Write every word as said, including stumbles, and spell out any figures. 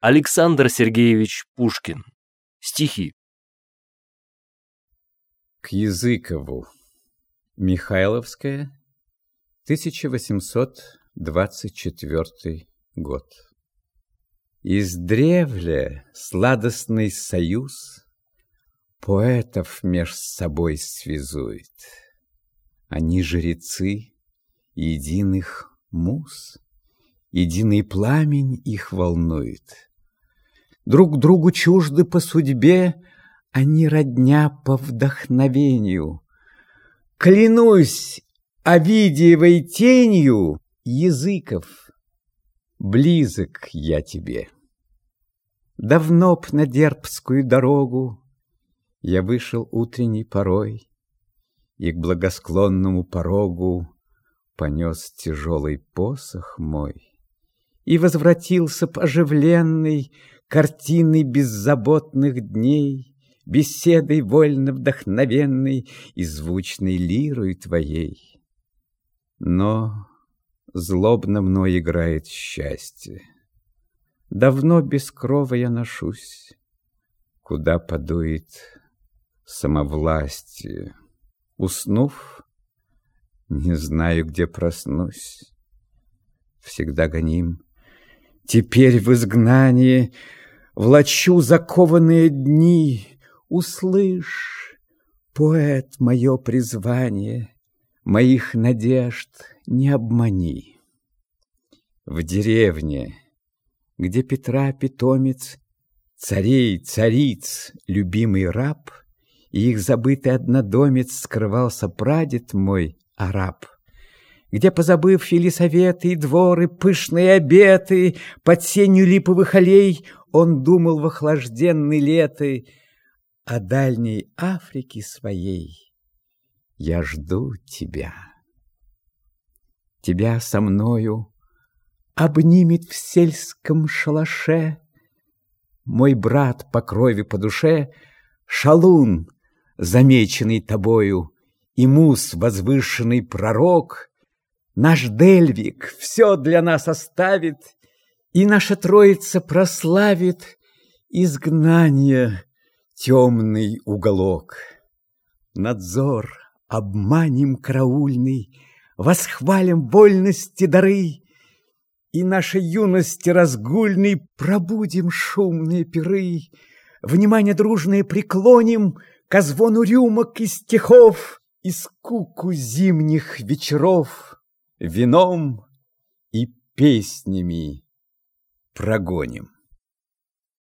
Александр Сергеевич Пушкин. Стихи. К Языкову. Михайловская, тысяча восемьсот двадцать четвёртый год. Издревле сладостный союз поэтов меж собой связует. Они жрецы единых муз, единый пламень их волнует. Друг другу чужды по судьбе, они родня по вдохновению. Клянусь Овидиевой тенью, Языков, близок я тебе. Давно б на Дербскую дорогу я вышел утренней порой и к благосклонному порогу понес тяжелый посох мой и возвратился б оживленный картиной беззаботных дней, беседой вольно вдохновенной и звучной лирой твоей. Но злобно мной играет счастье. Давно без крова я ношусь, куда подует самовластие. Уснув, не знаю, где проснусь. Всегда гоним. Теперь в изгнании влачу закованные дни. Услышь, поэт, мое призвание, моих надежд не обмани. В деревне, где Петра питомец, царей, цариц, любимый раб, и их забытый однодомец скрывался прадед мой, араб, где, позабыв Елисаветы и дворы, пышные обеты, под сенью липовых аллей, он думал в охлажденной леты о дальней Африке своей. Я жду тебя. Тебя со мною обнимет в сельском шалаше мой брат по крови, по душе, Шалун, замеченный тобою, и Мус, возвышенный пророк. Наш Дельвик все для нас оставит, и наша троица прославит изгнание темный уголок. Надзор обманем караульный, восхвалим вольности дары, и нашей юности разгульной пробудим шумные пиры, внимание дружное преклоним ко звону рюмок и стихов, и скуку зимних вечеров вином и песнями прогоним.